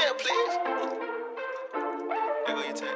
tail, please. There go your tail.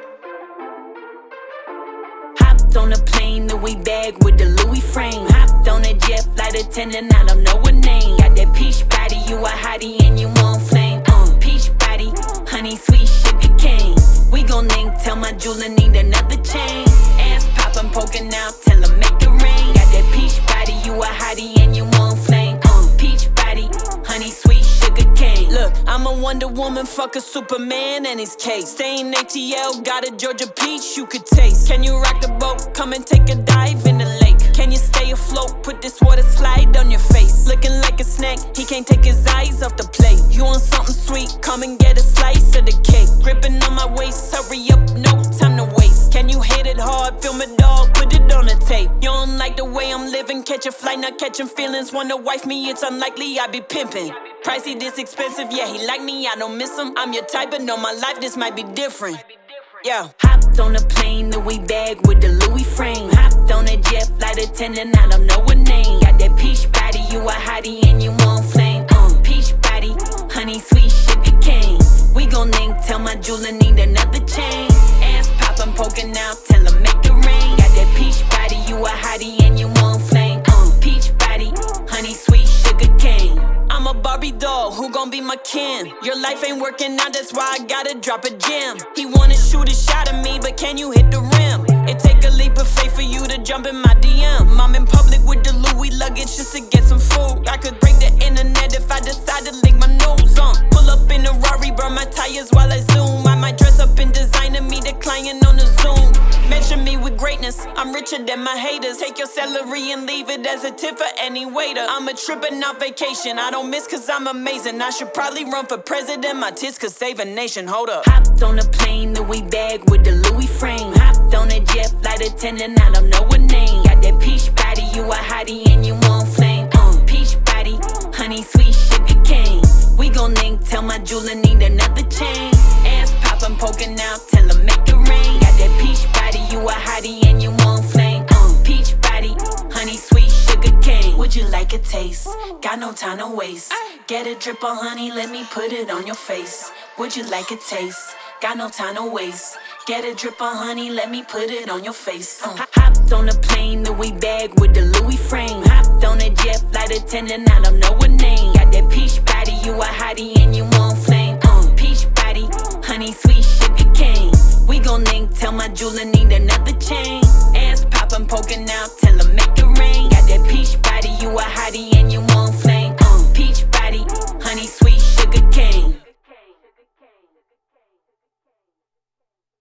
Hopped on a plane, Louis bag with the Louis frame. Hopped on a jet flight attendant, I don't know her name. Got that peach body, you a hottie and you on flame. Peach body, honey sweet sugar cane. We gon' link, tell my jeweler need another chain. Ass poppin', poking out, tell her make it rain. Got that peach body, you a hottie and you on flame. Peach body, honey sweet sugar cane. Look, I'm a Wonder Woman, fuck a Superman and his case. Stay in ATL, got a Georgia peach you could taste. Can you rock the boat? Come and take a dive in the lake. Can you stay afloat? Put this water slide on your face. Looking like a snack, he can't take his eyes off the plate. You want something sweet? Come and get a slice of the cake. Gripping on my waist, hurry up, no time to waste. Can you hit it hard? Film it all, put it on the tape. You don't like the way I'm living? Catch a flight, not catching feelings. Wanna wife me? It's unlikely I be pimping. Pricey, this expensive, yeah, he like me, I don't miss him. I'm your type, but know my life, this might be different. Yeah. Hopped on a plane, Louis bag with the Louis frame. Hopped on a jet flight attendant, I don't know her name. Got that peach body, you a hottie and you on flame. Peach body, honey sweet sugar cane. We gon' link, tell my jeweler need another chain. Ass poppin', poking out, tell her make it rain. Got that peach body, you a hottie and you on flame. Peach body, honey sweet sugar cane. I'm a Barbie doll, who gon' be my kin? Your life ain't working out, that's why I gotta drop a gem. He wanna shoot a shot at me, but can you hit the rim? It take a leap of faith for you to jump in my DM. I'm in public with the Louis luggage just to get some food. I could break the internet if I decide to link my nose on. Pull up in a Rari, burn my tires while I zoom. I might dress up in designer, me declining on the Zoom. Mention me with greatness, I'm richer than my haters. Take your salary and leave it as a tip for any waiter. I'm a trippin' on vacation, I don't miss cause I'm amazing. I should probably run for president, my tits could save a nation, hold up. Hopped on a plane, Louis bag with the Louis frame. Hopped on a jet flight attendant, I don't know her name. Got that peach body, you a hottie and you on flame. Peach body, honey sweet sugar cane. We gon' link, tell my jeweler need another chain. Ass poppin', poking out, tell her make it rain. Got that peach body, you a hottie and you on flame. Peach body, honey sweet sugar cane. Would you like a taste? Got no time to waste. Get a drip of honey, let me put it on your face. Would you like a taste? Got no time to waste. Get a drip of honey, let me put it on your face. Hopped on a plane, Louis bag with the Louis frame. Hopped on a jet flight attendant, I don't know her name. Got that peach body, you a hottie and you on flame. Peach body, honey sweet sugar cane. We gon' link, tell my jeweler need another chain. Ass poppin', poking out, tell her make it rain. Got that peach body, you a hottie and you on flame. Peach body, honey sweet sugar cane.